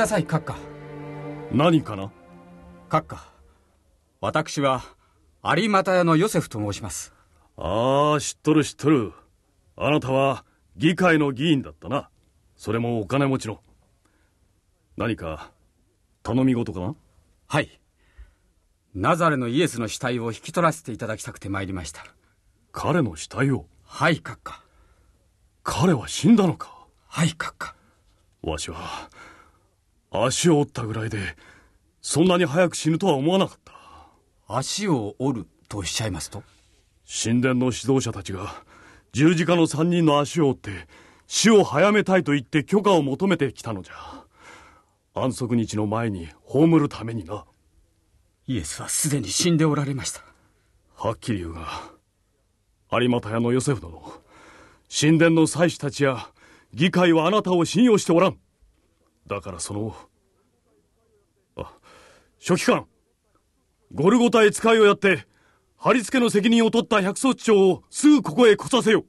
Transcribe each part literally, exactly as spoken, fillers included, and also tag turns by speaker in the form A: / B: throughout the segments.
A: ださい、閣下。
B: 何かな？
A: 閣下、私は有股屋のヨセフと申します。
B: ああ、知っとる知っとる。あなたは議会の議員だったな。それもお金持ちの。何か頼み事かな？
A: はい。ナザレのイエスの死体を引き取らせていただきたくて参りました。
B: 彼の死体を？
A: はい、閣下。
B: 彼は死んだのか？
A: はい、閣下。
B: わしは足を折ったぐらいでそんなに早く死ぬとは思わなかった。
A: 足を折るとおっしゃいますと？
B: 神殿の指導者たちが十字架の三人の足を折って死を早めたいと言って許可を求めてきたのじゃ。安息日の前に葬るためにな。
A: イエスはすでに死んでおられました。
B: はっきり言うが、有股屋のヨセフ殿、神殿の祭司たちや議会はあなたを信用しておらん。だからそのあ書記官、ゴルゴタへ使いをやって貼り付けの責任を取った百卒長をすぐここへ来させよ。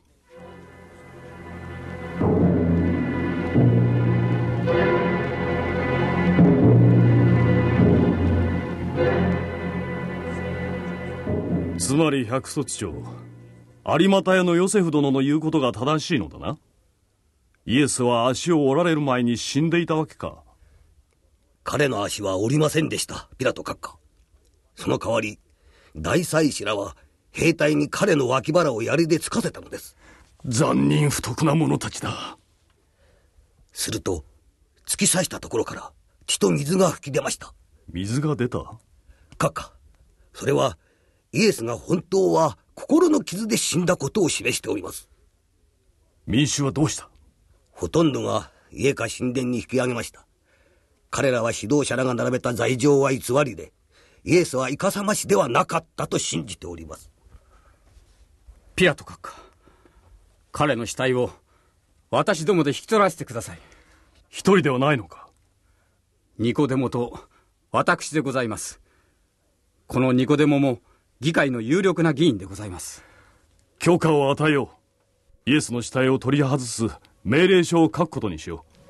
B: つまり百卒長、有股屋のヨセフ殿の言うことが正しいのだな。イエスは足を折られる前に死んでいたわけか。
C: 彼の足は折りませんでした、ピラト閣下。その代わり大祭司らは兵隊に彼の脇腹を槍で突かせたのです。
B: 残忍不徳な者たちだ。
C: すると突き刺したところから血と水が吹き出ました。
B: 水が出た？
C: 閣下、それはイエスが本当は心の傷で死んだことを示しております。
B: 民衆はどうした？
C: ほとんどが家か神殿に引き上げました。彼らは指導者らが並べた罪状は偽りで、イエスはいかさましではなかったと信じております。
A: ピラト閣下、彼の死体を私どもで引き取らせてください。
B: 一人ではないのか？
A: ニコデモと私でございます。このニコデモも議会の有力な議員でございます。
B: 許可を与えよう。イエスの死体を取り外す命令書を書くことにしよう。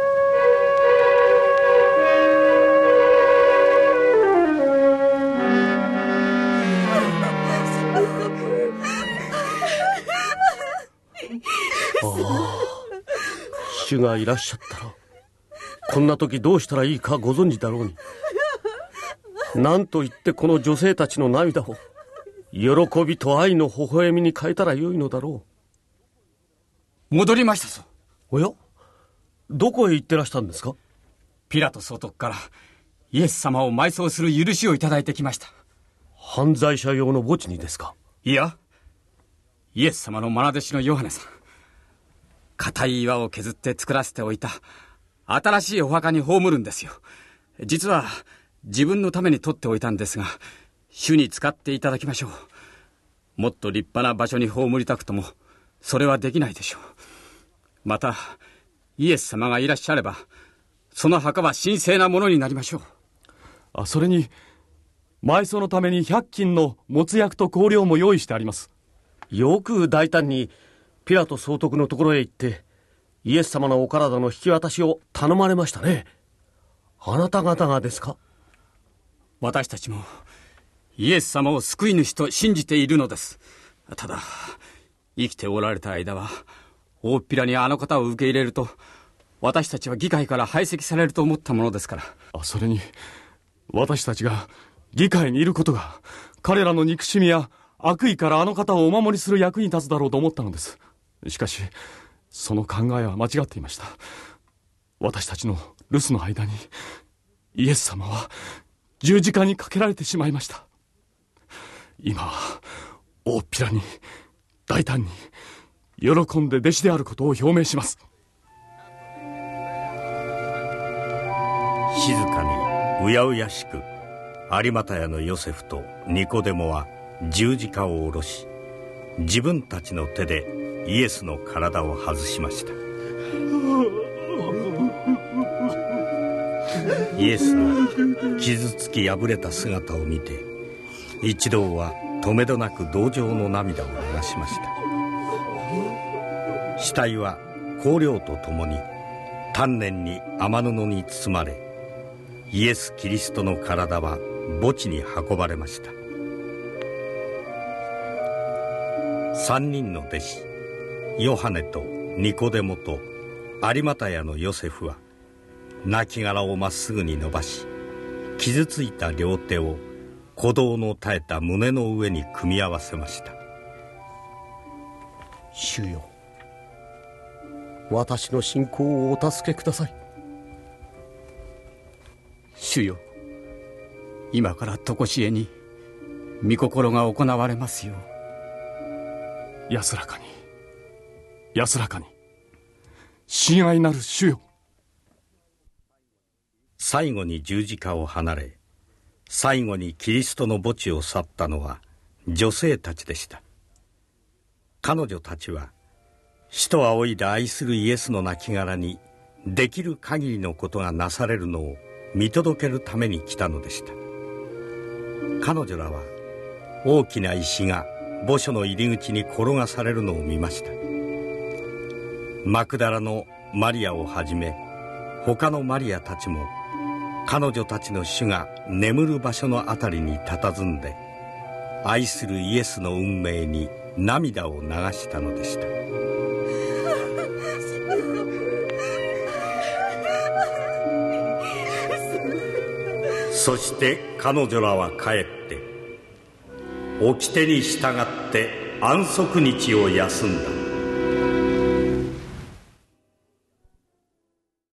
D: 主がいらっしゃったらこんな時どうしたらいいかご存知だろうに。何と言ってこの女性たちの涙を喜びと愛の微笑みに変えたらよいのだろ
A: う。戻りましたぞ。
D: おや、どこへ行ってらしたんですか？
A: ピラト総督からイエス様を埋葬する許しをいただいてきました。
D: 犯罪者用の墓地にですか？
A: いや、イエス様の愛弟子のヨハネさん、硬い岩を削って作らせておいた新しいお墓に葬るんですよ。実は自分のために取っておいたんですが、主に使っていただきましょう。もっと立派な場所に葬りたくともそれはできないでしょう。またイエス様がいらっしゃればその墓は神聖なものになりましょう。
B: あ、それに埋葬のために百均のもつ薬と香料も用意してあります。
D: よく大胆にピラト総督のところへ行ってイエス様のお体の引き渡しを頼まれましたね。あなた方がですか？
A: 私たちもイエス様を救い主と信じているのです。ただ生きておられた間は大っぴらにあの方を受け入れると私たちは議会から排斥されると思ったものですから。
B: あ、それに私たちが議会にいることが彼らの憎しみや悪意からあの方をお守りする役に立つだろうと思ったのです。しかしその考えは間違っていました。私たちの留守の間にイエス様は十字架にかけられてしまいました。今は大っぴらに大胆に喜んで弟子であることを表明します。
E: 静かにうやうやしく有股屋のヨセフとニコデモは十字架を下ろし、自分たちの手でイエスの体を外しました。イエスの傷つき破れた姿を見て一同はとめどなく同情の涙を流しました。死体は香料とともに丹念に雨布に包まれ、イエス・キリストの体は墓地に運ばれました。三人の弟子ヨハネとニコデモと有股屋のヨセフは亡骸をまっすぐに伸ばし、傷ついた両手を鼓動の絶えた胸の上に組み合わせました。
D: 主よ、私の信仰をお助けください。
A: 主よ、今から常しえに御心が行われますよう。
B: 安らかに、安らかに、親愛なる主よ。
E: 最後に十字架を離れ、最後にキリストの墓地を去ったのは女性たちでした。彼女たちは死と仰いで愛するイエスの亡骸にできる限りのことがなされるのを見届けるために来たのでした。彼女らは大きな石が墓所の入り口に転がされるのを見ました。マクダラのマリアをはじめ他のマリアたちも彼女たちの主が眠る場所のあたりに佇んで、愛するイエスの運命に涙を流したのでした。そして彼女らは帰って掟に従って安息日を休んだ。